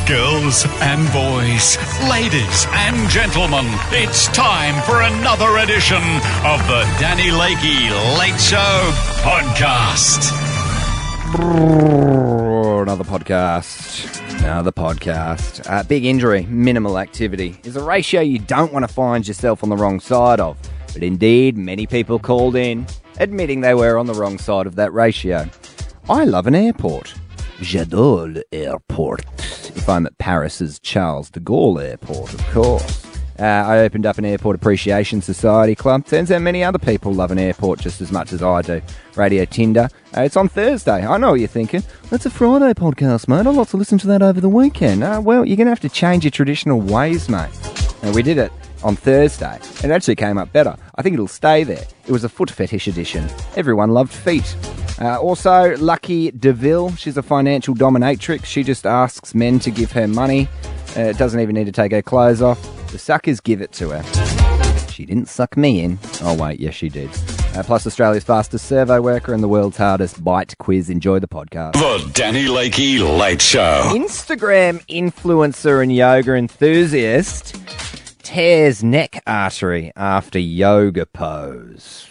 Girls and boys, ladies and gentlemen, it's time for another edition of the Danny Lakey Late Show Podcast. Another podcast. Big injury, minimal activity is a ratio you don't want to find yourself on the wrong side of. But indeed, many people called in admitting they were on the wrong side of that ratio. I love an airport. J'adore l'airport. If I'm at Paris's Charles de Gaulle Airport, of course. I opened up an Airport Appreciation Society club. Turns out many other people love an airport just as much as I do. Radio Tinder. It's on Thursday. I know what you're thinking. That's a Friday podcast, mate. I'd like to listen to that over the weekend. Well, you're going to have to change your traditional ways, mate. And we did it on Thursday. It actually came up better. I think it'll stay there. It was a foot fetish edition. Everyone loved feet. Also, Lucky DeVille. She's a financial dominatrix. She just asks men to give her money. Doesn't even need to take her clothes off. The suckers give it to her. She didn't suck me in. Oh, wait, yes, she did. Plus, Australia's fastest survey worker and the world's hardest bite quiz. Enjoy the podcast. The Danny Lakey Late Show. Instagram influencer and yoga enthusiast tears neck artery after yoga pose.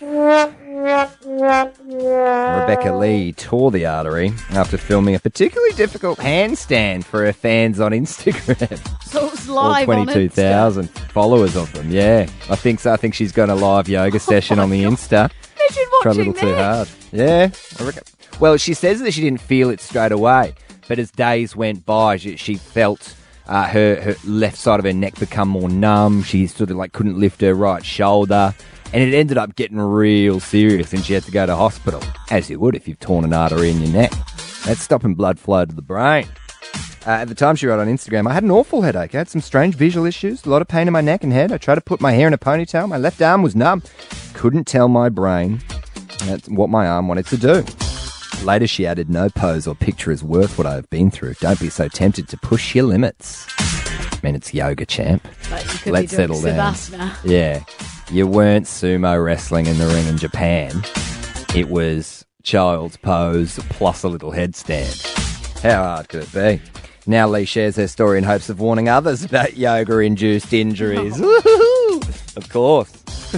Rebecca Lee tore the artery after filming a particularly difficult handstand for her fans on Instagram. So it was live All 22,000 followers of them, yeah. I think so. I think she's got a live yoga session on the Insta. Imagine Try a watching little too that. hard. Yeah, I reckon. Well, she says that she didn't feel it straight away, but as days went by, she felt her left side of her neck become more numb. She sort of like couldn't lift her right shoulder. And it ended up getting real serious and she had to go to hospital, as you would if you've torn an artery in your neck. That's stopping blood flow to the brain. At the time she wrote on Instagram, I had an awful headache. I had some strange visual issues, a lot of pain in my neck and head. I tried to put my hair in a ponytail. My left arm was numb. Couldn't tell my brain what my arm wanted to do. Later she added, no pose or picture is worth what I have been through. Don't be so tempted to push your limits. I mean, it's yoga, champ. But you could Let's be doing settle down. Savasana. Yeah. You weren't sumo wrestling in the ring in Japan. It was child's pose plus a little headstand. How hard could it be? Now Lee shares her story in hopes of warning others about yoga-induced injuries. Woohoo! Of course.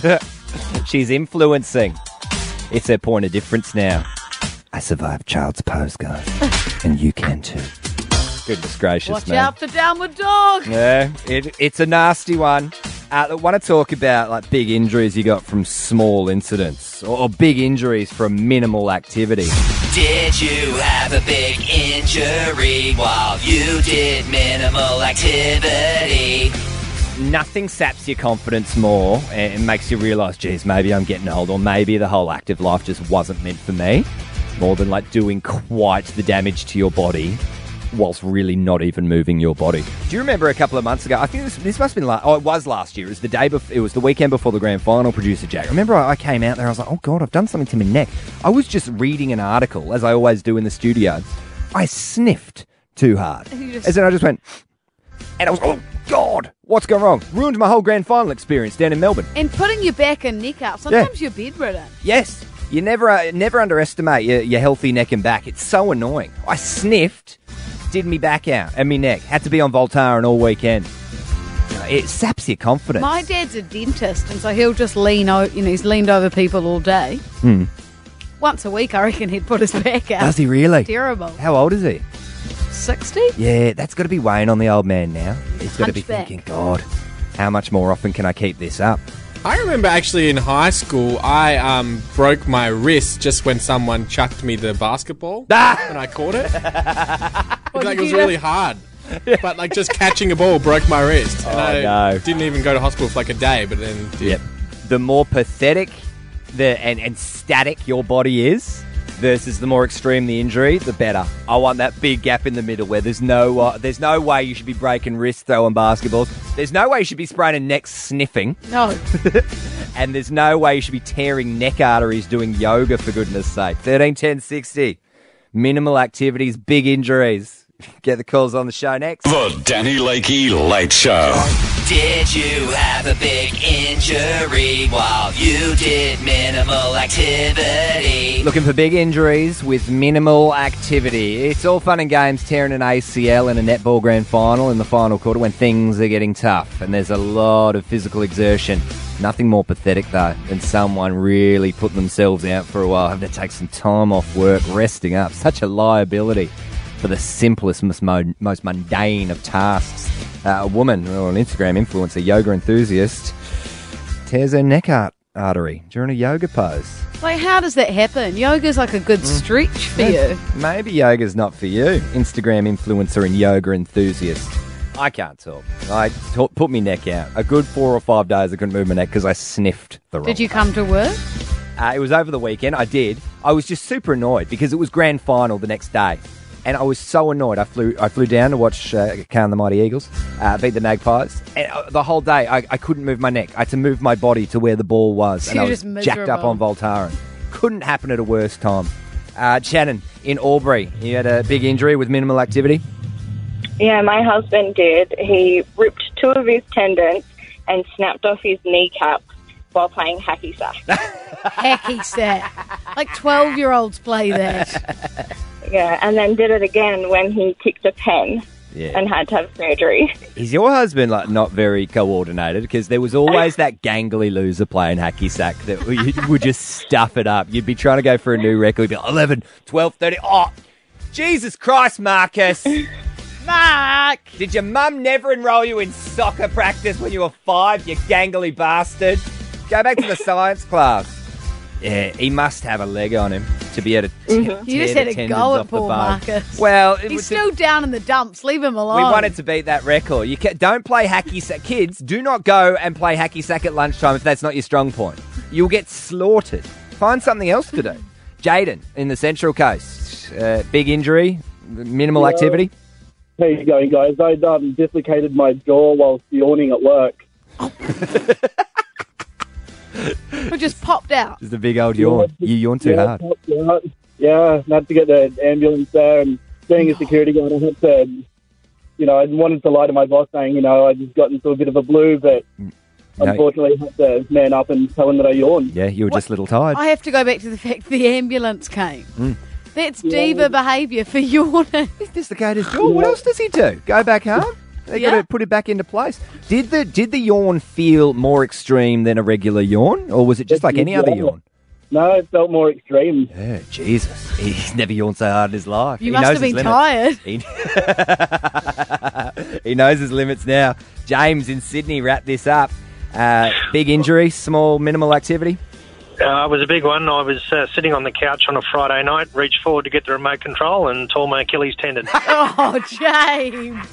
She's influencing. It's her point of difference now. I survived child's pose, guys. And you can too. Goodness gracious, Watch man. out for downward dog. Yeah, it's a nasty one. I want to talk about like big injuries you got from small incidents or big injuries from minimal activity. Did you have a big injury while you did minimal activity? Nothing saps your confidence more and makes you realise, geez, maybe I'm getting old or maybe the whole active life just wasn't meant for me, more than like doing quite the damage to your body whilst really not even moving your body. Do you remember a couple of months ago? I think this must have been it was last year. It was the day before. It was the weekend before the grand final. Producer Jack. Remember, I came out there. I was like, oh god, I've done something to my neck. I was just reading an article, as I always do in the studio. I sniffed too hard, as in I just went, and I was, oh god, what's gone wrong? Ruined my whole grand final experience down in Melbourne. And putting your back and neck out. Sometimes you're bedridden. Yes, you never underestimate your healthy neck and back. It's so annoying. I sniffed. Did me back out and me neck. Had to be on Voltaren all weekend. It saps your confidence. My dad's a dentist, and so he'll just lean out. He's leaned over people all day. Once a week, I reckon he'd put his back out. Does he really? Terrible. How old is he? 60? Yeah, that's got to be weighing on the old man now. He's got to be Hunchback. thinking, God, how much more often can I keep this up? I remember actually in high school, I broke my wrist just when someone chucked me the basketball and I caught it. It was really hard. But like just catching a ball broke my wrist. And I didn't even go to hospital for like a day, but then did. Yep. The more pathetic and static your body is versus the more extreme the injury, the better. I want that big gap in the middle where there's no way you should be breaking wrists throwing basketballs. There's no way you should be spraining necks sniffing. No. And there's no way you should be tearing neck arteries doing yoga, for goodness sake. 13 10 60. Minimal activities, big injuries. Get the calls on the show next. The Danny Lakey Late Show. Did you have a big injury while you did minimal activity? Looking for big injuries with minimal activity. It's all fun and games tearing an ACL in a netball grand final in the final quarter when things are getting tough and there's a lot of physical exertion. Nothing more pathetic, though, than someone really putting themselves out for a while, having to take some time off work, resting up. Such a liability for the simplest, most mundane of tasks. A woman, or an Instagram influencer, yoga enthusiast, tears her neck artery during a yoga pose. Like, how does that happen? Yoga's like a good stretch for you. Maybe yoga's not for you. Instagram influencer and yoga enthusiast. I can't talk. Put my neck out. A good 4 or 5 days I couldn't move my neck because I sniffed the wrong Did you way. come to work? It was over the weekend. I did. I was just super annoyed because it was grand final the next day. And I was so annoyed. I flew down to watch Carn the Mighty Eagles beat the Magpies. And the whole day, I couldn't move my neck. I had to move my body to where the ball was. So and I you're was just jacked up miserable. on Voltaren. Couldn't happen at a worse time. Shannon, in Albury, you had a big injury with minimal activity? Yeah, my husband did. He ripped 2 of his tendons and snapped off his kneecap while playing hacky sack. Hacky sack. Like 12-year-olds play that. Yeah, and then did it again when he kicked a pen and had to have surgery. Is your husband not very coordinated? Because there was always that gangly loser playing hacky sack that would just stuff it up. You'd be trying to go for a new record. You'd be like, 11, 12, 30. Oh, Jesus Christ, Marcus. Mark! Did your mum never enroll you in soccer practice when you were 5, you gangly bastard? Go back to the science class. Yeah, he must have a leg on him to be able to tear You just the had a tendons go at off the poor bone. Marcus. Well, He's still down in the dumps. Leave him alone. we wanted to beat that record. Don't play hacky sack. Kids, do not go and play hacky sack at lunchtime if that's not your strong point. You'll get slaughtered. Find something else to do. Jaden, in the Central Coast, big injury, minimal activity. How you going, guys? I dislocated my jaw whilst yawning at work. It just popped out. Just a big old yawn. You yawn too hard. Yeah, I had to get the ambulance there, and being a security guard, I had to, I wanted to lie to my boss saying, I just got into a bit of a blue, but unfortunately I had to man up and tell him that I yawned. Yeah, you were just a little tired. I have to go back to the fact the ambulance came. That's diva behaviour for yawning. He's dislocated his jaw. What else does he do? Go back home? They got to put it back into place. Did the yawn feel more extreme than a regular yawn, or was it just like any other yawn? No, it felt more extreme. Yeah, Jesus. He's never yawned so hard in his life. You must have been tired. He knows his limits now. James in Sydney, wrap this up. Big injury, small, minimal activity? It was a big one. I was sitting on the couch on a Friday night, reached forward to get the remote control and tore my Achilles tendon. Oh, James.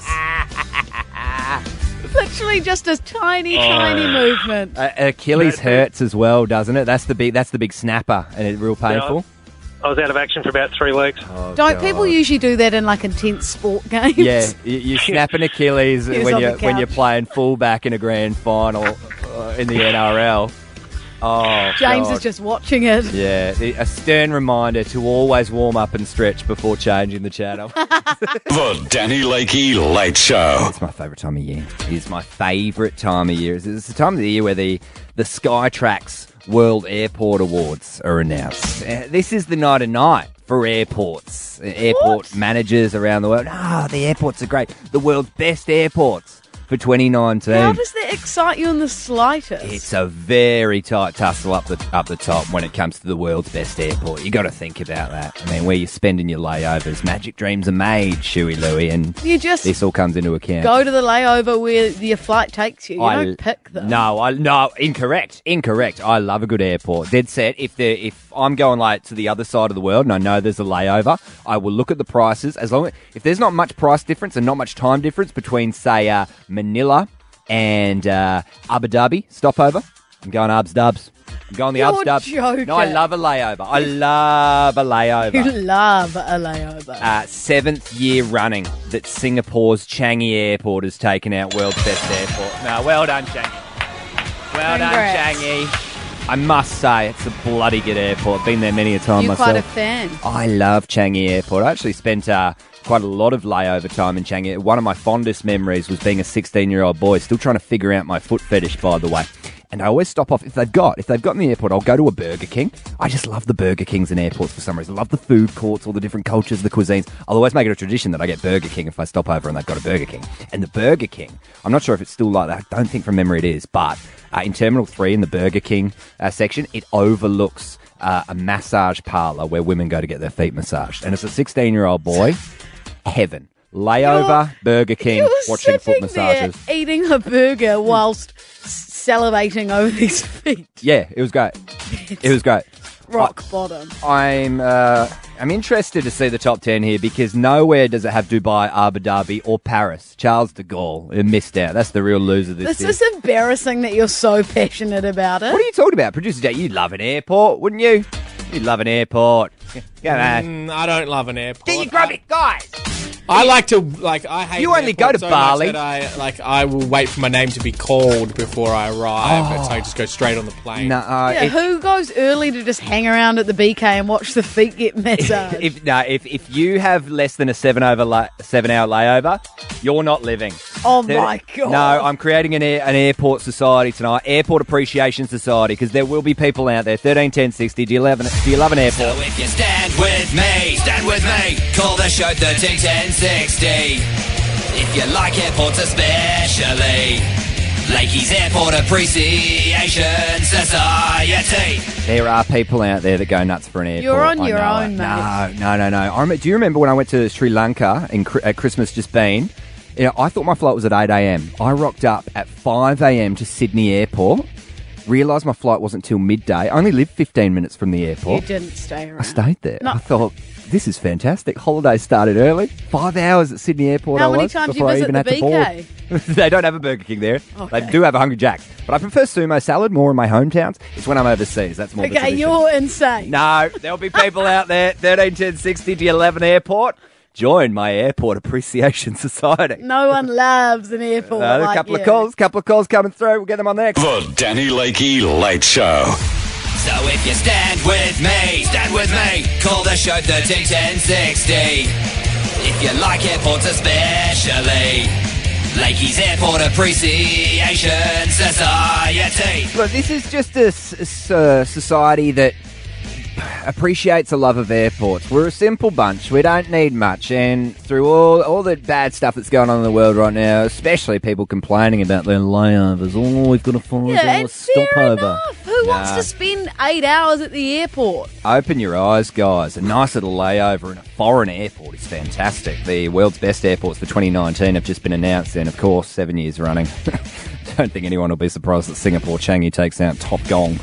Literally just a tiny movement. Achilles hurts as well, doesn't it? That's the big snapper, and it's real painful. I was out of action for about 3 weeks. Oh, Don't God. people usually do that in like intense sport games? Yeah, you snap an Achilles He was on the when you're couch. playing fullback in a grand final in the NRL. Oh, James God. is just watching it. Yeah, a stern reminder to always warm up and stretch before changing the channel. The Danny Lakey Late Show. It's my favourite time of year. It's my favourite time of year. It's the time of the year where the Skytrax World Airport Awards are announced. This is the night for airports. Airport managers around the world. The airports are great. The world's best airports for 2019. How does that excite you in the slightest? It's a very tight tussle up the top when it comes to the world's best airport. You got to think about that. I mean, where you're spending your layovers, magic dreams are made, Shuey Louie, and You just this all comes into account. go to the layover where your flight takes you. You don't pick them. No, incorrect. I love a good airport. Dead set. If I'm going like to the other side of the world and I know there's a layover, I will look at the prices. If there's not much price difference and not much time difference between, say, Manila and Abu Dhabi stopover, I'm going Abs Dubs. I'm going the You're Abs Dubs. joking. No, I love a layover. I love a You layover. love a layover. 7th year running that Singapore's Changi Airport has taken out world's best airport. No, well done, Changi. Well Congrats. done, Changi. I must say, it's a bloody good airport. Been there many a time You're myself. quite a fan. I love Changi Airport. I actually spent quite a lot of layover time in Changi. One of my fondest memories was being a 16-year-old boy, still trying to figure out my foot fetish, by the way. And I always stop off, if they've got in the airport, I'll go to a Burger King. I just love the Burger Kings in airports for some reason. I love the food courts, all the different cultures, the cuisines. I'll always make it a tradition that I get Burger King if I stop over and they've got a Burger King. And the Burger King, I'm not sure if it's still like that. I don't think from memory it is, but in Terminal 3 in the Burger King section, it overlooks a massage parlour where women go to get their feet massaged. And as a 16-year-old boy, heaven. Layover, Burger King, watching foot massages. There eating a burger whilst salivating over these feet. Yeah, it was great. It was great. Rock bottom. I'm interested to see the top 10 here because nowhere does it have Dubai, Abu Dhabi, or Paris. Charles de Gaulle missed out. That's the real loser this year. This is embarrassing that you're so passionate about it. What are you talking about? Producer Jay, you'd love an airport, wouldn't you? You'd love an airport. Come on. I don't love an airport. Get your grubby, guys. I like to, I hate You only go to so Bali. much that I will wait for my name to be called before I arrive, and so I just go straight on the plane. No, who goes early to just hang around at the BK and watch the feet get massaged? if you have less than a 7-hour layover, you're not living. Oh my God. No, I'm creating an airport society tonight, Airport Appreciation Society, because there will be people out there. 13 10 60. Do you love an airport? So if you stand with me, call the show 13 10 60. If you like airports especially, Lakey's Airport Appreciation Society. There are people out there that go nuts for an airport. You're on your own, mate. No. Do you remember when I went to Sri Lanka at Christmas just been? You know, I thought my flight was at 8 a.m. I rocked up at 5 a.m. to Sydney Airport, realised my flight wasn't till midday. I only lived 15 minutes from the airport. You didn't stay around. I stayed there. No. I thought, this is fantastic. Holiday started early. 5 hours at Sydney Airport. How many times you visit the BK? They don't have a Burger King there. Okay. They do have a Hungry Jack's. But I prefer sumo salad more in my hometowns. It's when I'm overseas. That's more the Okay, tradition. you're insane. No, there'll be people out there. 13 10 60 to 11 airport. Join my Airport Appreciation Society. No one loves an airport A like couple you. of calls coming through. We'll get them on next. The Danny Lakey Late Show. So if you stand with me, call the show 13 10 60. If you like airports especially, Lakey's Airport Appreciation Society. Look, this is just a society that appreciates the love of airports. We're a simple bunch. We don't need much. And through all the bad stuff that's going on in the world right now, especially people complaining about their layovers, we've got a 5-hour stopover. Enough. Who wants to spend 8 hours at the airport? Open your eyes, guys. A nice little layover in a foreign airport is fantastic. The world's best airports for 2019 have just been announced, and of course, 7 years running. Don't think anyone will be surprised that Singapore Changi takes out Top Gong.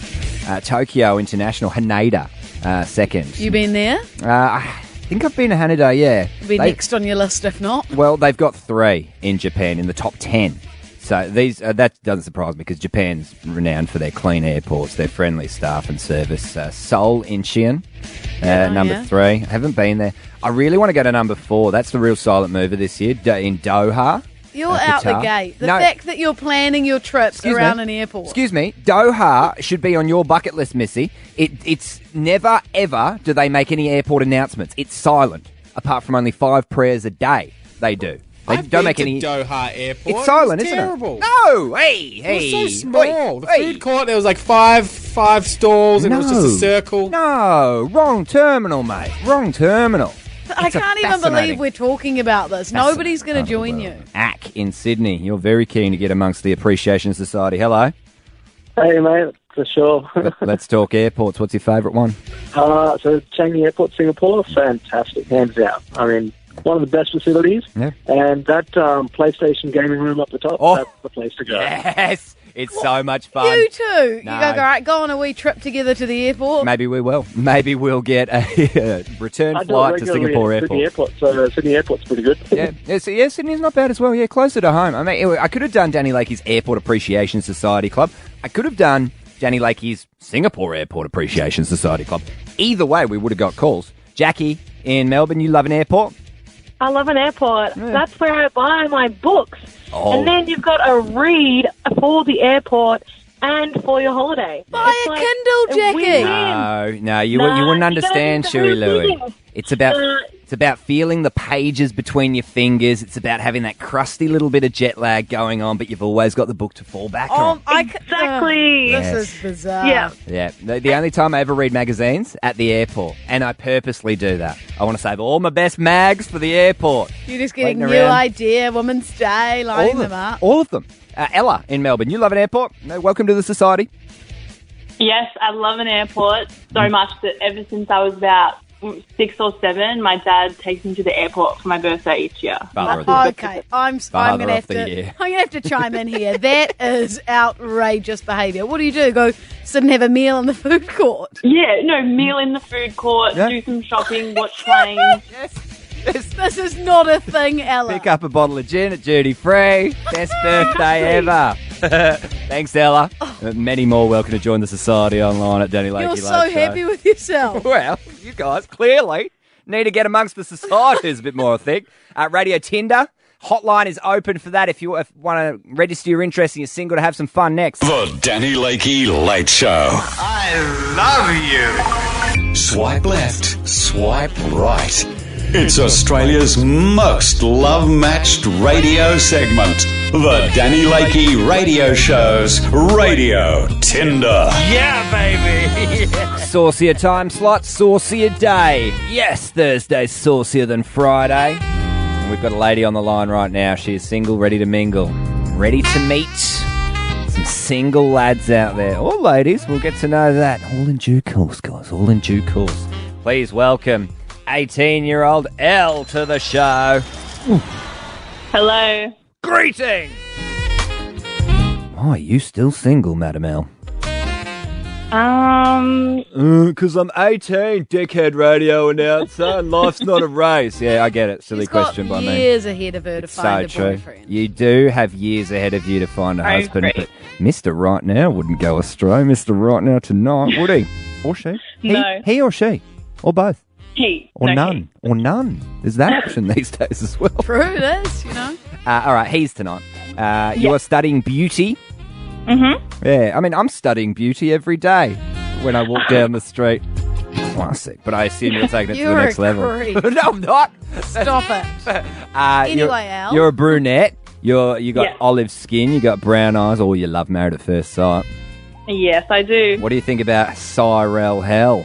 Tokyo International, Haneda, second. You been there? I think I've been to Haneda, yeah. Be next on your list if not. Well, they've got 3 in Japan in the top 10. So these that doesn't surprise me because Japan's renowned for their clean airports, their friendly staff and service. Seoul Incheon, number 3. I haven't been there. I really want to go to number 4. That's the real silent mover this year in Doha. You're out the gate. The fact that you're planning your trips around an airport. Excuse me. Doha should be on your bucket list, Missy. It's never, ever do they make any airport announcements. It's silent, apart from only 5 prayers a day. They do. They don't make any. Doha Airport. It's silent, isn't terrible. it? No, hey. It was so small. The food court, there was like five stalls, and it was just a circle. No, wrong terminal, mate. Wrong terminal. I can't even believe we're talking about this. Nobody's going to join you. ACK in Sydney. You're very keen to get amongst the Appreciation Society. Hello. Hey, mate, for sure. Let's talk airports. What's your favourite one? So Changi Airport, Singapore, fantastic, hands out. I mean, one of the best facilities. Yeah. And that PlayStation gaming room up the top, that's the place to go. Yes. It's so much fun. You too. No. You go, all right, go on a wee trip together to the airport. Maybe we will. Maybe we'll get a return flight to Singapore Airport. So Sydney Airport's pretty good. Yeah, Sydney's not bad as well. Yeah, closer to home. I mean, I could have done Danny Lakey's Airport Appreciation Society Club. I could have done Danny Lakey's Singapore Airport Appreciation Society Club. Either way, we would have got calls. Jackie in Melbourne, you love an airport? I love an airport. Yeah. That's where I buy my books. Oh. And then you've got to read for the airport and for your holiday. Buy a Kindle, Jackie. No, you wouldn't understand, Shuey Louie. It's about It's about feeling the pages between your fingers. It's about having that crusty little bit of jet lag going on, but you've always got the book to fall back on. Exactly. This is bizarre. Yeah. Yeah, the only time I ever read magazines at the airport, and I purposely do that. I want to save all my best mags for the airport. You're just getting Waiting New around. Idea, Woman's Day, lining them up. All of them. Ella in Melbourne, you love an airport? No, welcome to the society. Yes, I love an airport so much that ever since I was about 6 or 7, my dad takes me to the airport for my birthday each year. Okay, I'm Father gonna of the year. have to chime in here. That is outrageous behaviour. What do? Go sit and have a meal in the food court? Yeah, no, meal in the food court, Yeah. do some shopping, watch planes. This is not a thing, Ella. Pick up a bottle of gin at Duty Free. Best birthday ever. Thanks, Ella. Many more welcome to join the society online at Danny Lakey. You're Late so Show. happy with yourself. Well, you guys clearly need to get amongst the societies a bit more, I think. Radio Tinder. Hotline is open for that if you want to register your interest and you're single to have some fun next. The Danny Lakey Late Show. I love you. Swipe left, swipe right. It's Australia's most love-matched radio segment. The Danny Lakey Radio Show's Radio Tinder. Yeah, baby. Saucier time slot, saucier day. Yes, Thursday's saucier than Friday. And we've got a lady on the line right now. She is single, ready to mingle, ready to meet some single lads out there. Or ladies, we'll get to know that. All in due course, guys, all in due course. Please welcome 18-year-old Elle to the show. Hello. Greetings! Why are you still single, Madam Elle? Because I'm 18, dickhead radio announcer, and life's not a race. Yeah, I get it. Silly She's got question by me. years ahead of her to find So a true. boyfriend. You do have years ahead of you to find a I husband, agree. but Mr. Right Now wouldn't go astray. Mr. Right Now tonight, would he? Or she? No. He or she? Or both? He. Or No, none? Or none? There's that option these days as well. True, it is, you know. All right, he's tonight. You are studying beauty. Mm-hmm. Yeah, I mean, I'm studying beauty every day when I walk down the street. Classic, but I assume you're taking it to the You're next a level. creep. No, I'm not. Stop it. Anyway, Al. You're a brunette. You got Yeah. olive skin. You got brown eyes. Or you love Married at First Sight. Yes, I do. What do you think about Cyrell Hell?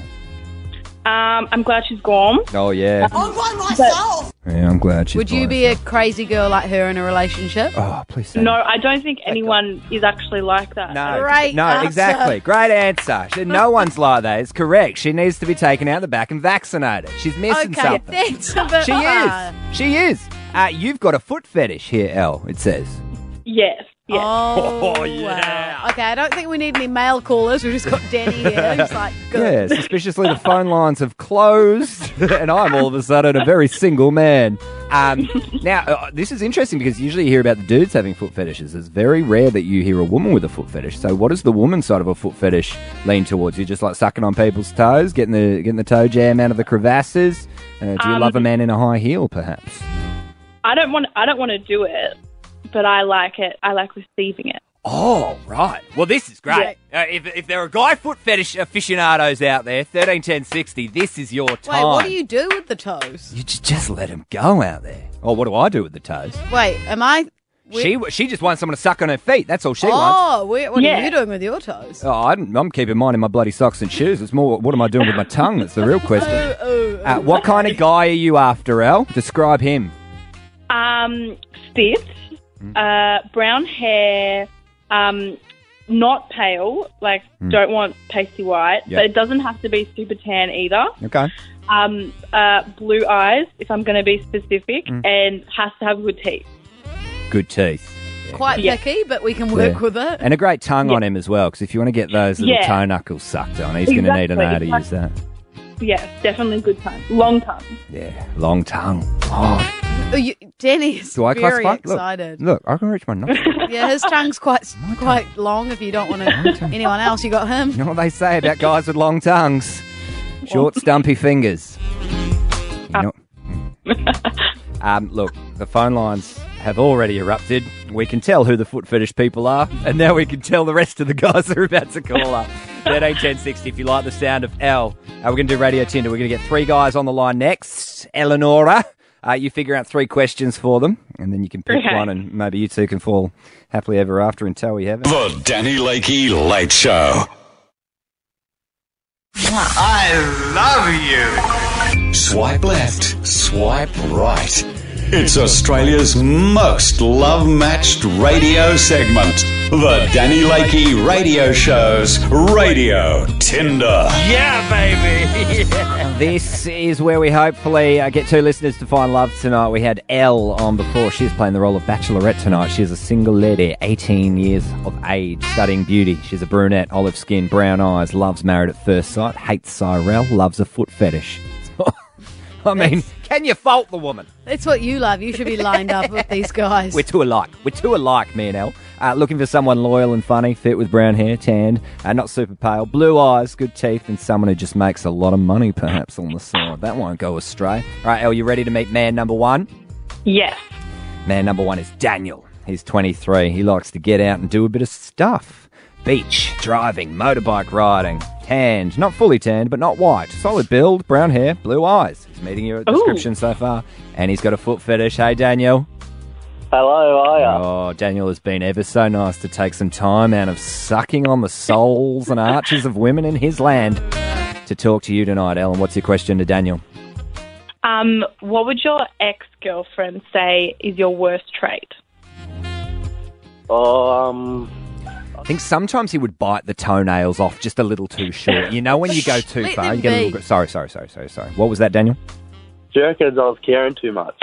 I'm glad she's gone. Oh yeah, yeah. I'm glad she's. Would you by be a herself. crazy girl like her in a relationship? Oh, please say No, I don't think anyone is actually like that. No, Great no, answer. exactly. Great answer. No one's like that. It's correct. She needs to be taken out the back and vaccinated. She's missing Okay, something. thanks. But, She is. She is. You've got a foot fetish here, Elle, it says. Yes. Yes. Oh, yeah. wow. Okay, I don't think we need any male callers. We've just got Danny here. Who's like, good. Yeah, suspiciously the phone lines have closed and I'm all of a sudden a very single man. Now, this is interesting because usually you hear about the dudes having foot fetishes. It's very rare that you hear a woman with a foot fetish. So what does the woman's side of a foot fetish lean towards? You just like sucking on people's toes, getting the toe jam out of the crevasses? Do you love a man in a high heel, perhaps? I don't want to do it, but I like it. I like receiving it. Oh, right. Well, this is great. If there are guy foot fetish aficionados out there, 131060, this is your time. Wait, what do you do with the toes? You just let them go out there. Oh, what do I do with the toes? Wait, am I... She just wants someone to suck on her feet. That's all she wants. Oh, what are you doing with your toes? Oh, I'm keeping mine in my bloody socks and shoes. It's more, what am I doing with my tongue? That's the real question. What kind of guy are you after, Elle? Describe him. Fit, brown hair, not pale, don't want pasty white, Yep. but it doesn't have to be super tan either. Okay. Blue eyes, if I'm going to be specific, and has to have good teeth. Good teeth. Quite picky, but we can work with it. And a great tongue on him as well, because if you want to get those little Yeah. toe knuckles sucked on, he's going to need to know how to use that. Yeah, definitely good tongue. Long tongue. Yeah, long tongue. Oh, Danny is do I very classify? excited. Look, I can reach my nostril. Yeah, his tongue's quite long. If you don't want anyone else, you got him. You know what they say about guys with long tongues? Short, stumpy fingers. You know? Look, the phone lines have already erupted. We can tell who the foot fetish people are, and now we can tell the rest of the guys that are about to call up. 13 10 60 if you like the sound of L. We're going to do Radio Tinder. We're going to get 3 guys on the line next. Eleonora, you figure out 3 questions for them, and then you can pick one, and maybe you two can fall happily ever after until we have it. The Danny Lakey Late Show. I love you. Swipe left, swipe right. It's Australia's most love-matched radio segment. The Danny Lakey Radio Show's Radio Tinder. Yeah, baby. This is where we hopefully get 2 listeners to find love tonight. We had Elle on before. She's playing the role of Bachelorette tonight. She's a single lady, 18 years of age, studying beauty. She's a brunette, olive skin, brown eyes, loves Married at First Sight, hates Cyrell, loves a foot fetish. I mean, can you fault the woman? That's what you love. You should be lined up with these guys. We're two alike. Me and Elle. Looking for someone loyal and funny, fit with brown hair, tanned, not super pale, blue eyes, good teeth, and someone who just makes a lot of money perhaps on the side. That won't go astray. All right, Elle, you ready to meet man number 1? Yes. Man number 1 is Daniel. He's 23. He likes to get out and do a bit of stuff. Beach, driving, motorbike riding. Tanned, not fully tanned, but not white. Solid build, brown hair, blue eyes. He's meeting your description so far. And he's got a foot fetish. Hey, Daniel. Hello, how are you? Oh, Daniel has been ever so nice to take some time out of sucking on the souls and arches of women in his land to talk to you tonight, Ellen. What's your question to Daniel? What would your ex-girlfriend say is your worst trait? I think sometimes he would bite the toenails off just a little too short. You know when you go too far, you get a little... Sorry. What was that, Daniel? Do you reckon I was caring too much?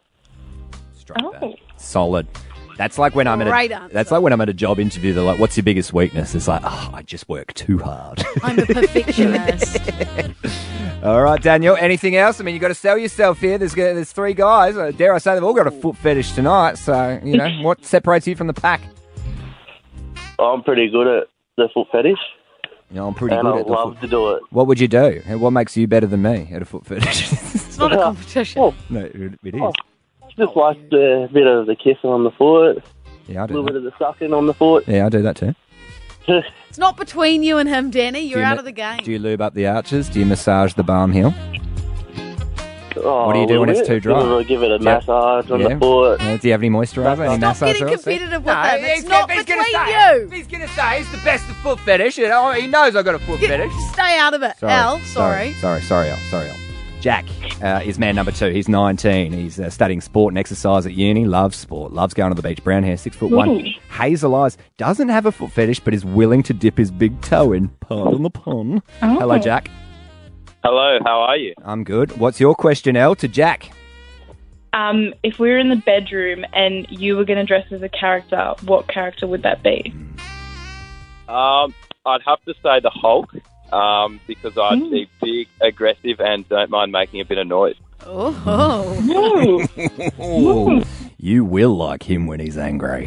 Solid. That's like when I'm at a job interview. They're like, "What's your biggest weakness?" It's like, "Oh, I just work too hard." I'm a perfectionist. All right, Daniel. Anything else? I mean, you got to sell yourself here. There's 3 guys. Dare I say they've all got a foot fetish tonight? So you know what separates you from the pack? I'm pretty good at the foot fetish. Yeah, I'm pretty good at the foot. I love to do it. What would you do? What makes you better than me at a foot fetish? It's not a competition. No, it is. Just like a bit of the kissing on the foot. Yeah, I do. A little bit of the sucking on the foot. Yeah, I do that too. It's not between you and him, Danny. You're out of the game. Do you lube up the arches? Do you massage the balm heel? What do you do when it's too dry? Give it a massage on the foot. Do you have any moisturiser? Any massage? Stop getting competitive with him. It's he's not gonna between say, you. He's going to say he's the best at foot fetish. He knows I've got a foot fetish. Stay out of it. Elle, sorry. Sorry, Elle. Jack is man number 2. He's 19. He's studying sport and exercise at uni. Loves sport. Loves going to the beach. Brown hair, 6'1". Hazel eyes. Doesn't have a foot fetish, but is willing to dip his big toe in. Pardon the pun. Oh. Hello, Jack. Hello, how are you? I'm good. What's your question, Elle, to Jack? If we were in the bedroom and you were going to dress as a character, what character would that be? I'd have to say the Hulk, because I'd be big, aggressive, and don't mind making a bit of noise. Oh. You will like him when he's angry.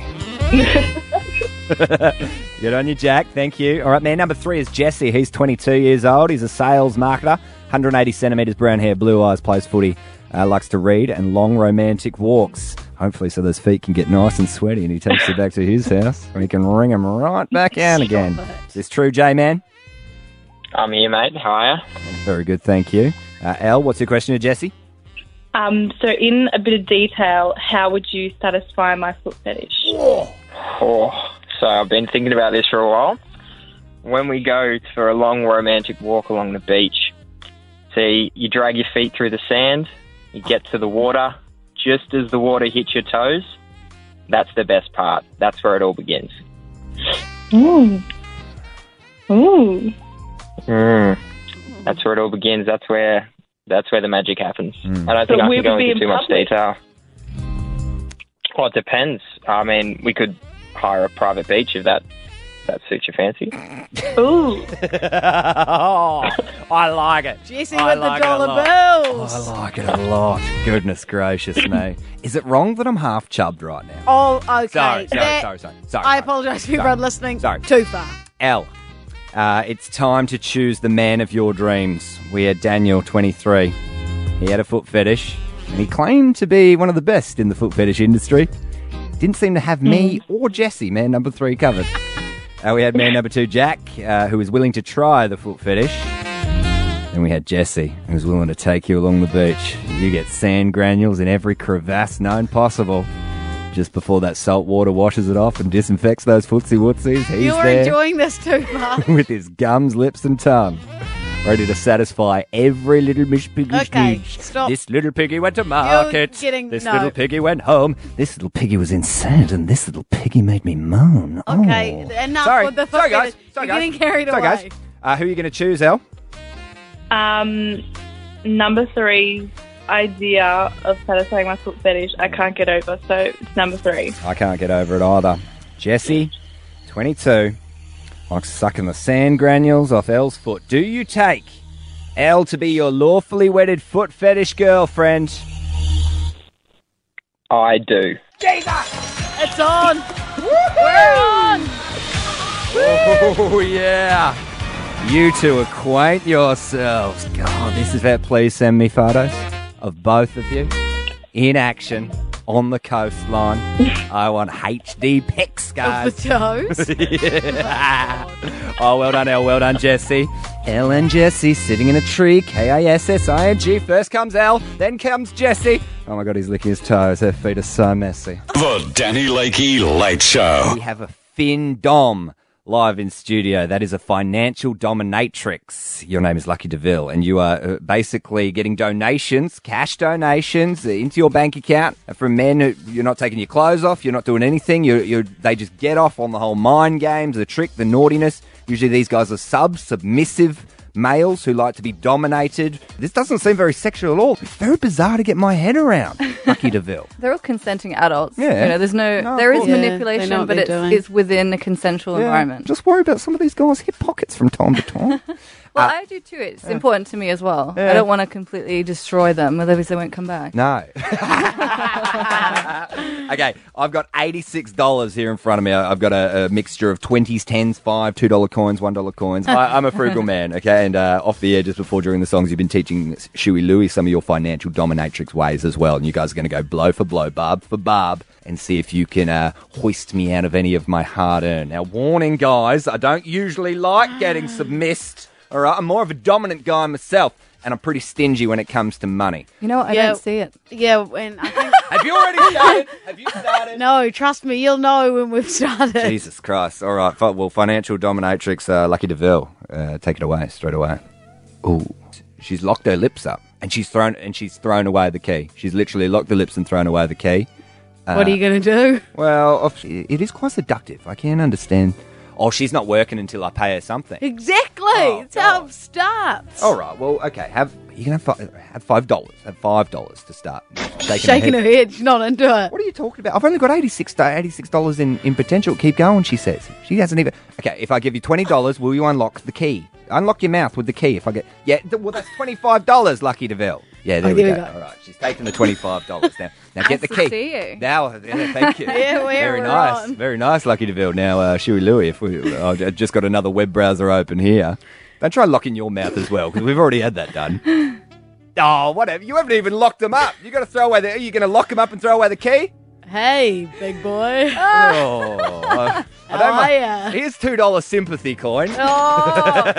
Good on you, Jack. Thank you. All right, man number 3 is Jesse. He's 22 years old. He's a sales marketer. 180 centimetres, brown hair, blue eyes, plays footy, likes to read, and long romantic walks. Hopefully so those feet can get nice and sweaty and he takes it back to his house and he can wring them right back out again. Is this true, J-Man? I'm here, mate. How are you? Very good, thank you. Elle, what's your question to Jesse? So in a bit of detail, how would you satisfy my foot fetish? So I've been thinking about this for a while. When we go for a long romantic walk along the beach, see, you drag your feet through the sand, you get to the water, just as the water hits your toes, that's the best part. That's where it all begins. That's where it all begins. That's where the magic happens. I don't think I can go into too much detail. Well, it depends. I mean, we could hire a private beach if that suits your fancy. Ooh. I like it. Jesse with the dollar bills. I like it a lot. Goodness gracious me. Is it wrong that I'm half chubbed right now? Oh, okay. Sorry. I apologise for everyone listening. Sorry. Too far. Elle, it's time to choose the man of your dreams. We had Daniel, 23. He had a foot fetish, and he claimed to be one of the best in the foot fetish industry. Didn't seem to have me or Jesse, man number 3, covered. We had man number 2, Jack, who was willing to try the foot fetish. Then we had Jesse, who was willing to take you along the beach. You get sand granules in every crevasse known possible. Just before that salt water washes it off and disinfects those footsie wootsies, he's You're there enjoying this too much. with his gums, lips and tongue, ready to satisfy every little Miss Piggy's Okay, needs. stop. This little piggy went to market. This no. little piggy went home. This little piggy was insane, and this little piggy made me moan. Okay, Oh. enough Sorry. with the Sorry, guys. fetish. Sorry, You're guys. getting carried Sorry, away. guys. Who are you going to choose, Elle? Number 3's idea of satisfying my foot fetish, I can't get over, so it's number 3. I can't get over it either. Jesse, 22, likes sucking the sand granules off Elle's foot. Do you take Elle to be your lawfully wedded foot fetish girlfriend? I do. It's on. We're on. Oh, yeah. You two acquaint yourselves. God, this is that. Please send me photos of both of you in action on the coastline. I want HD pics, guys. Of the toes. Yeah. Oh, well done, Elle. Well done, Jesse. Elle and Jesse sitting in a tree. K-A-S-S-I-N-G. First comes Elle, then comes Jesse. Oh my God, he's licking his toes. Her feet are so messy. The Danny Lakey Late Show. We have a Fin Dom live in studio. That is a financial dominatrix. Your name is Lucky DeVille, and you are basically getting donations, cash donations, into your bank account from men who you're not taking your clothes off, you're not doing anything. They just get off on the whole mind games, the trick, the naughtiness. Usually these guys are submissive males who like to be dominated. This doesn't seem very sexual at all. It's very bizarre to get my head around. Lucky DeVille. They're all consenting adults. Yeah. You know, there's No, there of is course. Yeah, they know manipulation, what but they're doing. it's within a consensual environment. Just worry about some of these guys' hip pockets from time to time. Well, I do too. It's important to me as well. Yeah. I don't want to completely destroy them, otherwise they won't come back. No. Okay, I've got $86 here in front of me. I've got a mixture of 20s, 10s, $5, $2 coins, $1 coins. I'm a frugal man, okay? And off the air, just before during the songs, you've been teaching Shuey Louie some of your financial dominatrix ways as well. And you guys are going to go blow for blow, barb for barb, and see if you can hoist me out of any of my hard-earned. Now, warning, guys, I don't usually like getting submissed. All right, I'm more of a dominant guy myself, and I'm pretty stingy when it comes to money. You know what? I don't see it. Yeah, and I think... Have you already started? Have you started? No, trust me, you'll know when we've started. Jesus Christ. All right. Well, financial dominatrix Lucky DeVille. Take it away, straight away. Ooh. She's locked her lips up, and she's thrown away the key. She's literally locked the lips and thrown away the key. What are you going to do? Well, it is quite seductive. I can't understand. Oh, she's not working until I pay her something. Exactly. That's how it starts. All right. Well, okay. You can have $5. Have $5 to start. Shaking her head. She's not into it. What are you talking about? I've only got $86 in potential. Keep going, she says. She hasn't even... Okay, if I give you $20, will you unlock the key? Unlock your mouth with the key if I get... Yeah, well, that's $25, Lucky DeVille. Yeah, there we go. All right, she's taking the $25 now. Now get the key. Nice to see you. Now, yeah, thank you. Yeah, Very we're nice. on. Very nice, Lucky DeVille. Now, Shuey Louie, I've just got another web browser open here. Don't try locking your mouth as well, because we've already had that done. Oh, whatever. You haven't even locked them up. You got to throw away are you going to lock them up and throw away the key? Hey, big boy. Oh, I don't How mind. are ya? Here's $2 sympathy coin. Oh,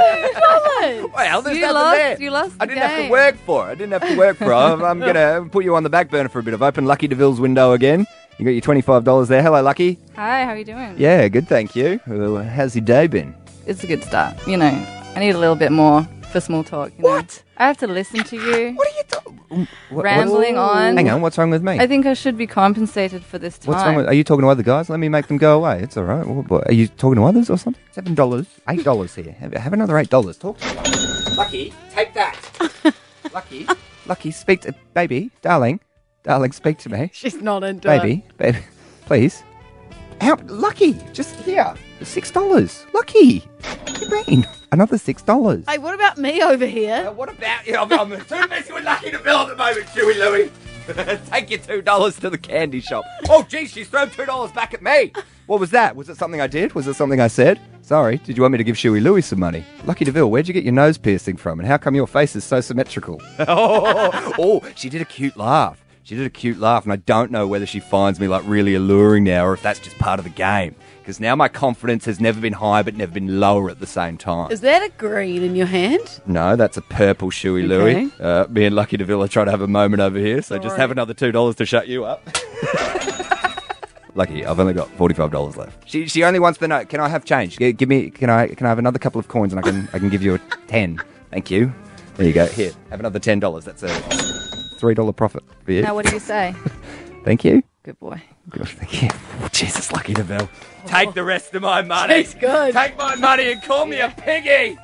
$2. Well, there's You nothing lost. there. You lost I the didn't have to game. work for it. I'm going to put you on the back burner for a bit. I've opened Lucky DeVille's window again. You got your $25 there. Hello, Lucky. Hi, how are you doing? Yeah, good, thank you. How's your day been? It's a good start. You know, I need a little bit more for small talk. You know? What? I have to listen to you. What are you doing? Rambling on. Hang on, what's wrong with me? I think I should be compensated for this time. What's wrong with... Are you talking to other guys? Let me make them go away. It's all right. What, are you talking to others or something? $7, $8 here. Have another $8. Talk to me. Lucky, take that. Lucky, speak to... Baby, darling, speak to me. She's not into it. Baby, please. Out, Lucky, just here. $6. Lucky. What do you mean? Another $6. Hey, what about me over here? What about you? I'm too busy with Lucky DeVille at the moment, Shuey Louie. Take your $2 to the candy shop. Oh, geez, she's thrown $2 back at me. What was that? Was it something I did? Was it something I said? Sorry, did you want me to give Shuey Louie some money? Lucky DeVille, where'd you get your nose piercing from? And how come your face is so symmetrical? Oh, she did a cute laugh. She did a cute laugh, and I don't know whether she finds me like really alluring now or if that's just part of the game. Because now my confidence has never been higher but never been lower at the same time. Is that a green in your hand? No, that's a purple Shuey Louie. Me and Lucky DeVille are trying to have a moment over here, so just have another $2 to shut you up. Lucky, I've only got $45 left. She only wants the note. Can I have change? Give me. Can I have another couple of coins and I can give you a 10. Thank you. There you go. Here, have another $10. That's a $3 profit for you. Now, what do you say? Thank you. Good boy. Gosh, thank you. Oh, Jesus, Lucky DeVille. Take the rest of my money. It's good. Take my money and call me a piggy.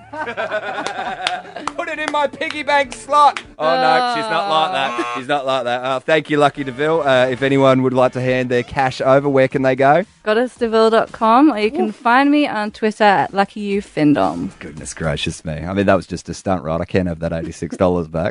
Put it in my piggy bank slot. Oh, no, she's not like that. She's not like that. Thank you, Lucky DeVille. If anyone would like to hand their cash over, where can they go? goddessdeville.com, or you can find me on Twitter at LuckyYouFindom. Goodness gracious me. I mean, that was just a stunt, right? I can't have that $86 back.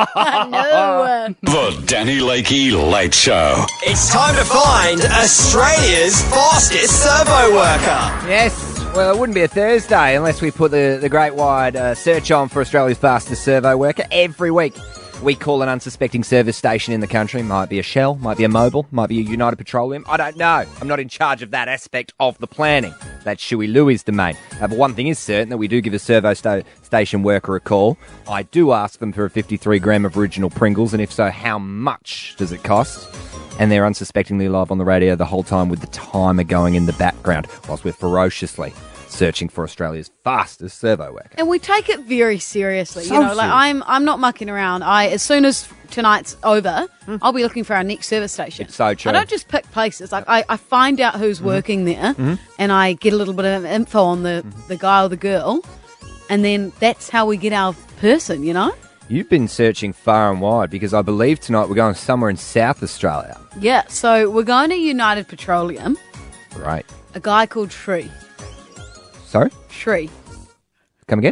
No. The Danny Lakey Late Show. It's time to find Australia's fastest servo worker. Yes. Well, it wouldn't be a Thursday unless we put the great wide search on for Australia's fastest servo worker. Every week we call an unsuspecting service station in the country. Might be a Shell, might be a Mobil, might be a United Petroleum. I don't know. I'm not in charge of that aspect of the planning. That's Shuey Louie's domain. But one thing is certain, that we do give a servo station worker a call. I do ask them for a 53 gram of original Pringles, and if so, how much does it cost? And they're unsuspectingly live on the radio the whole time with the timer going in the background whilst we're ferociously searching for Australia's fastest servo worker. And we take it very seriously. So you know, like serious. I'm not mucking around. As soon as tonight's over, I'll be looking for our next service station. It's so true. I don't just pick places. Like I find out who's working there, and I get a little bit of info on the guy or the girl, and then that's how we get our person. You know. You've been searching far and wide because I believe tonight we're going somewhere in South Australia. Yeah. So we're going to United Petroleum. Right. A guy called Shri. Sorry? Shri. Come again?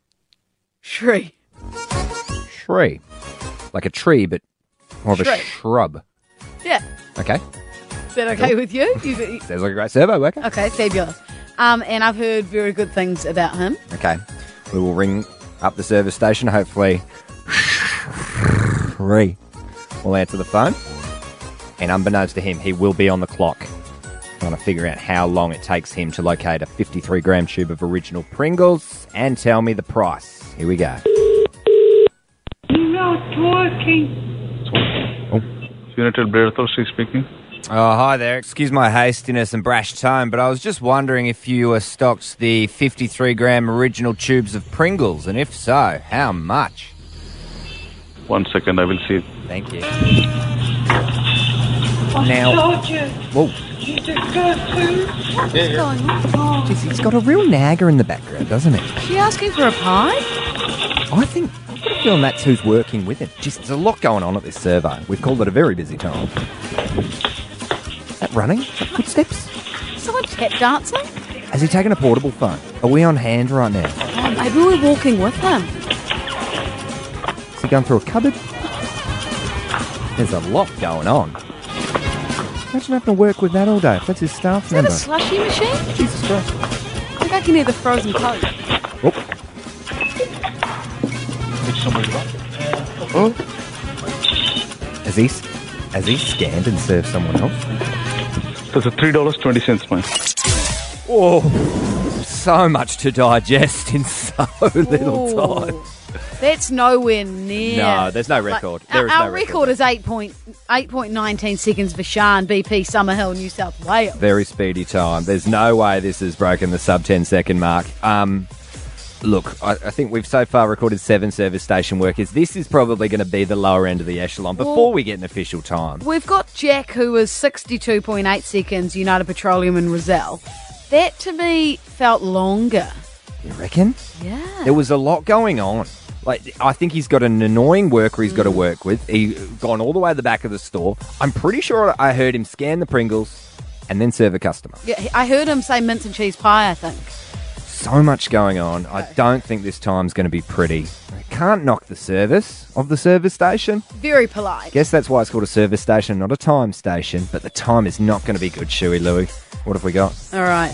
Shri. Tree. Like a tree, but more of a Shri. shrub. Yeah. Okay. Is that okay with you? Sounds like a great servo worker. Okay, fabulous. And I've heard very good things about him. Okay. We will ring up the service station. Hopefully, Tree will answer the phone. And unbeknownst to him, he will be on the clock trying to figure out how long it takes him to locate a 53 gram tube of original Pringles and tell me the price. Here we go. Not working. United Bread Authority speaking. Oh, hi there. Excuse my hastiness and brash tone, but I was just wondering if you stocked the 53 gram original tubes of Pringles, and if so, how much? 1 second, I will see. Thank you. I told you. Whoa. You just go to. What's going on? Jeez, he's got a real nagger in the background, doesn't he? Is she asking for a pie? I've got a feeling that's who's working with him. Jeez, there's a lot going on at this survey. We've called it a very busy time. Is that running? Footsteps? Someone tap dancing? Has he taken a portable phone? Are we on hand right now? Oh, maybe we're walking with him. Is he going through a cupboard? There's a lot going on. Imagine having to work with that all day. If that's his staff Is that member. a slushy machine? Jesus Christ. I think I can hear the frozen Coke. Oh. Has he scanned and served someone else? That's a $3.20, man. Oh, so much to digest in so little time. That's nowhere near. No, there's no record. There is our no record is 8.19 seconds for Shan, BP, Summerhill, New South Wales. Very speedy time. There's no way this has broken the sub 10 second mark. Look, I think we've so far recorded 7 service station workers. This is probably going to be the lower end of the echelon before we get an official time. We've got Jack, who was 62.8 seconds, United Petroleum and Rozelle. That, to me, felt longer. You reckon? Yeah. There was a lot going on. Like, I think he's got an annoying worker he's got to work with. He's gone all the way to the back of the store. I'm pretty sure I heard him scan the Pringles and then serve a customer. Yeah, I heard him say mince and cheese pie, I think. So much going on. I don't think this time's going to be pretty. I can't knock the service of the service station. Very polite. Guess that's why it's called a service station, not a time station. But the time is not going to be good, Shuey Louie. What have we got? All right.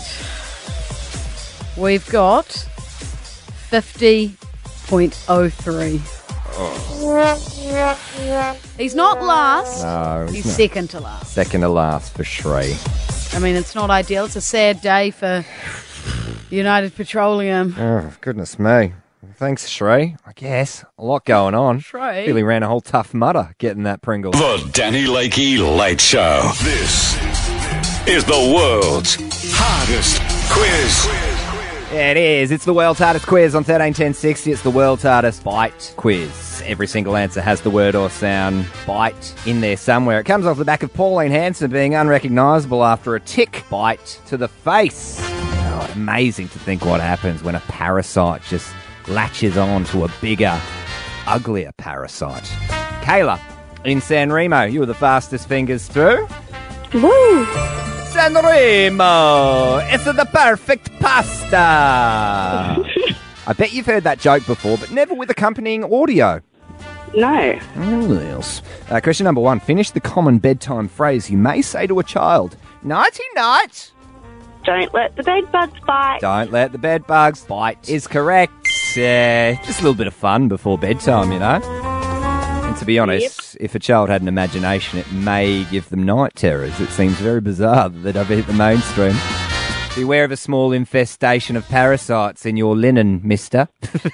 We've got 50.03. He's not last. No, He's not. second to last. Second to last for Shree. I mean, it's not ideal. It's a sad day for United Petroleum. Oh, goodness me. Thanks, Shree. I guess. A lot going on. Shree. Really ran a whole tough mutter getting that Pringle. The Danny Lakey Late Show. This is the world's hardest quiz. Yeah, it is. It's the world's hardest quiz on 131060. It's the world's hardest bite quiz. Every single answer has the word or sound bite in there somewhere. It comes off the back of Pauline Hanson being unrecognisable after a tick bite to the face. Oh, amazing to think what happens when a parasite just latches on to a bigger, uglier parasite. Kayla, in San Remo, you were the fastest fingers through. Woo! San Remo! It's the perfect pasta! I bet you've heard that joke before, but never with accompanying audio. No. Oh, yes. Question number 1. Finish the common bedtime phrase you may say to a child. Nighty-night. Don't let the bed bugs bite. Don't let the bed bugs bite is correct. Just a little bit of fun before bedtime, you know. And to be honest, if a child had an imagination, it may give them night terrors. It seems very bizarre that they'd ever hit the mainstream. Beware of a small infestation of parasites in your linen, mister.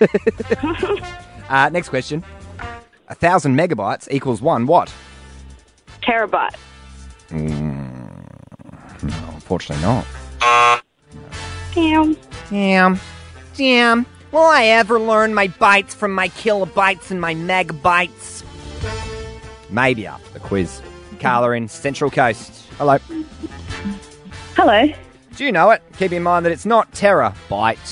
Next question. 1,000 megabytes equals 1 what? Terabyte. No, unfortunately not. Damn. Damn. Will I ever learn my bytes from my kilobytes and my megabytes? Maybe after the quiz. Carla in Central Coast. Hello. Hello. Do you know it? Keep in mind that it's not terabyte.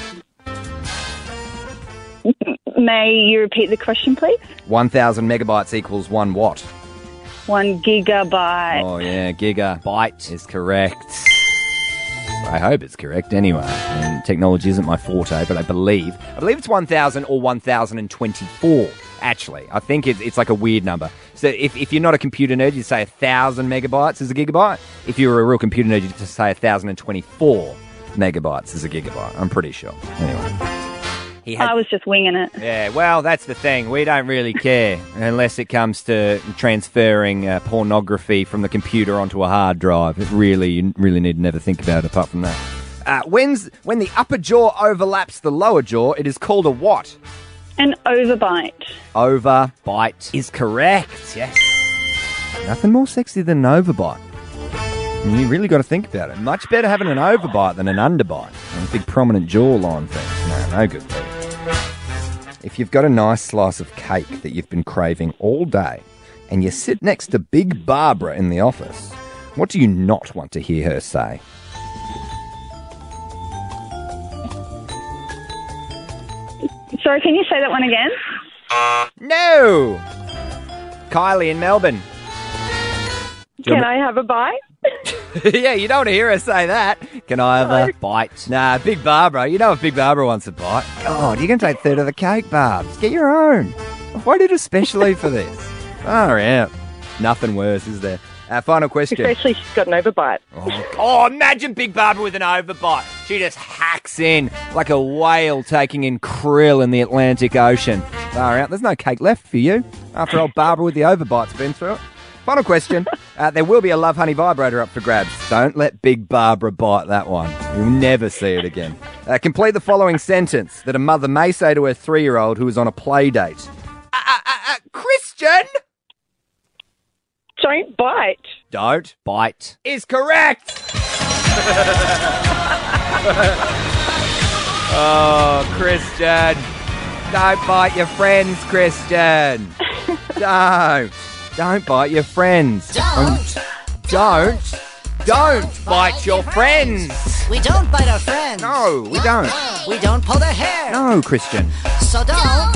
May you repeat the question, please? 1,000 megabytes equals 1 what? 1 gigabyte. Oh, yeah, gigabyte is correct. I hope it's correct anyway. And technology isn't my forte, but I believe it's 1,000 or 1,024, actually. I think it's like a weird number. So if you're not a computer nerd, you say 1,000 megabytes is a gigabyte. If you're a real computer nerd, you just say 1,024 megabytes is a gigabyte. I'm pretty sure. Anyway. I was just winging it. Yeah, well, that's the thing. We don't really care unless it comes to transferring pornography from the computer onto a hard drive. You really need to never think about it apart from that. When the upper jaw overlaps the lower jaw, it is called a what? An overbite. Overbite is correct, yes. Nothing more sexy than an overbite. You really got to think about it. Much better having an overbite than an underbite. And a big prominent jawline thing. No good for you. If you've got a nice slice of cake that you've been craving all day and you sit next to Big Barbara in the office, what do you not want to hear her say? Sorry, can you say that one again? No! Kylie in Melbourne. Can I have a bite? Yeah, you don't want to hear her say that. Can I have a bite? Nah, Big Barbara. You know if Big Barbara wants a bite. God, you can take a third of the cake, Barbs. Get your own. Why did it especially for this? Oh, yeah. Nothing worse, is there? Final question. Especially she's got an overbite. Oh, imagine Big Barbara with an overbite. She just hacks in like a whale taking in krill in the Atlantic Ocean. Far out. There's no cake left for you after old Barbara with the overbite's been through it. Final question. There will be a Love Honey vibrator up for grabs. Don't let Big Barbara bite that one. You'll never see it again. Complete the following sentence that a mother may say to her 3-year-old who is on a play date. Christian! Don't bite. Don't bite is correct. Oh, Christian. Don't bite your friends, Christian. Don't bite your friends. Don't bite your frites. We don't bite our friends. No, we don't. We don't pull their hair. No, Christian. So don't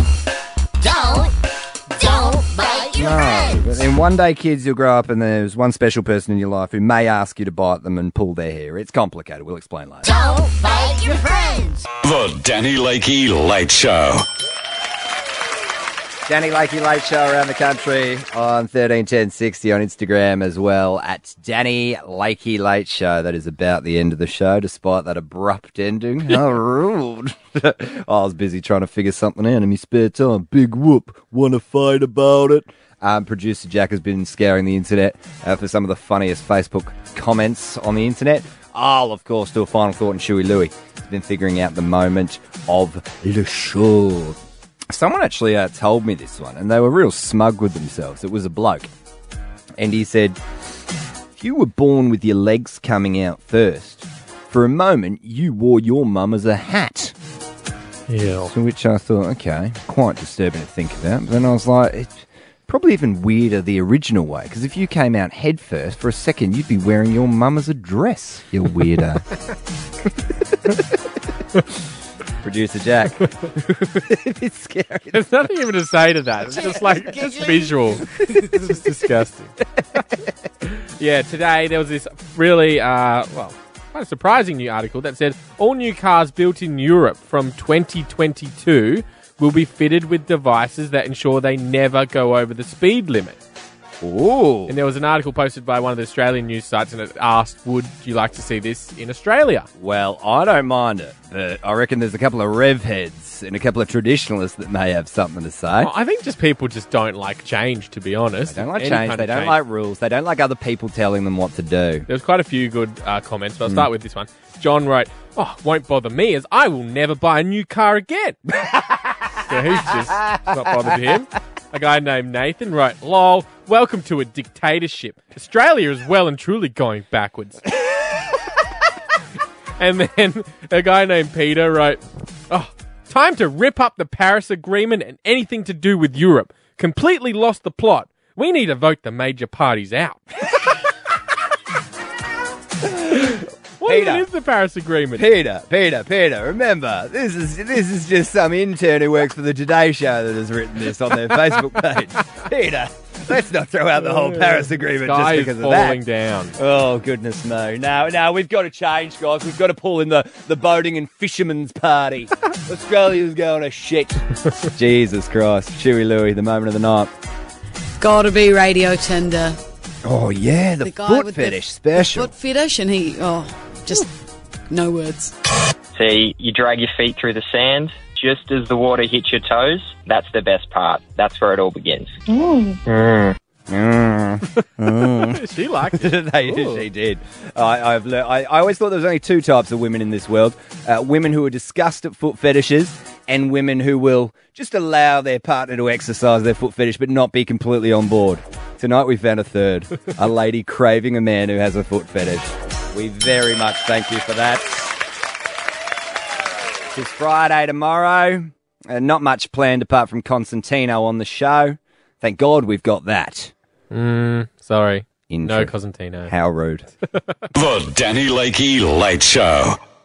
bite your friends. But then one day, kids, you'll grow up and there's one special person in your life who may ask you to bite them and pull their hair. It's complicated. We'll explain later. Don't bite your friends. The Danny Lakey Late Show. Danny Lakey Late Show around the country on 131060 on Instagram as well at Danny Lakey Late Show. That is about the end of the show, despite that abrupt ending. How rude. I was busy trying to figure something out in my spare time. Big whoop. Want to fight about it? Producer Jack has been scouring the internet for some of the funniest Facebook comments on the internet. I'll, of course, do a final thought in Shuey Louie. He's been figuring out the moment of the show. Someone actually told me this one, and they were real smug with themselves. It was a bloke. And he said, if you were born with your legs coming out first, for a moment, you wore your mum as a hat. Yeah. To which I thought, okay, quite disturbing to think about. But then I was like, it's probably even weirder the original way, because if you came out head first, for a second, you'd be wearing your mum as a dress, you weirdo. Producer Jack. It's scary. There's nothing even to say to that. It's just like, just visual. This is disgusting. Yeah, today there was this really, quite a surprising new article that said all new cars built in Europe from 2022 will be fitted with devices that ensure they never go over the speed limit. Ooh. And there was an article posted by one of the Australian news sites, and it asked, would you like to see this in Australia? Well, I don't mind it, but I reckon there's a couple of rev heads and a couple of traditionalists that may have something to say. Well, I think just people just don't like change, to be honest. They don't like change. They don't like rules. They don't like other people telling them what to do. There was quite a few good comments, but I'll start with this one. John wrote, won't bother me as I will never buy a new car again. So he's just not bothered him. A guy named Nathan wrote, lol, welcome to a dictatorship. Australia is well and truly going backwards. And then a guy named Peter wrote, time to rip up the Paris Agreement and anything to do with Europe. Completely lost the plot. We need to vote the major parties out. What even is the Paris Agreement? Peter, remember, this is just some intern who works for the Today Show that has written this on their Facebook page. Peter, let's not throw out the whole Paris Agreement just because of that. Falling down. Oh, goodness me. No, we've got to change, guys. We've got to pull in the boating and fishermen's party. Australia's going to shit. Jesus Christ. Shuey Louie, the moment of the night. Gotta be Radio Tinder. Oh, yeah, the guy foot with fetish special. Foot fetish, and just no words. See, you drag your feet through the sand. Just as the water hits your toes, that's the best part. That's where it all begins. She liked it. She did. I've learned. I always thought there was only two types of women in this world. Women who are disgust at foot fetishes and women who will just allow their partner to exercise their foot fetish but not be completely on board. Tonight we found a third. A lady craving a man who has a foot fetish. We very much thank you for that. It's Friday tomorrow. Not much planned apart from Constantino on the show. Thank God we've got that. Sorry. No Cosentino. How rude. The Danny Lakey Late Show.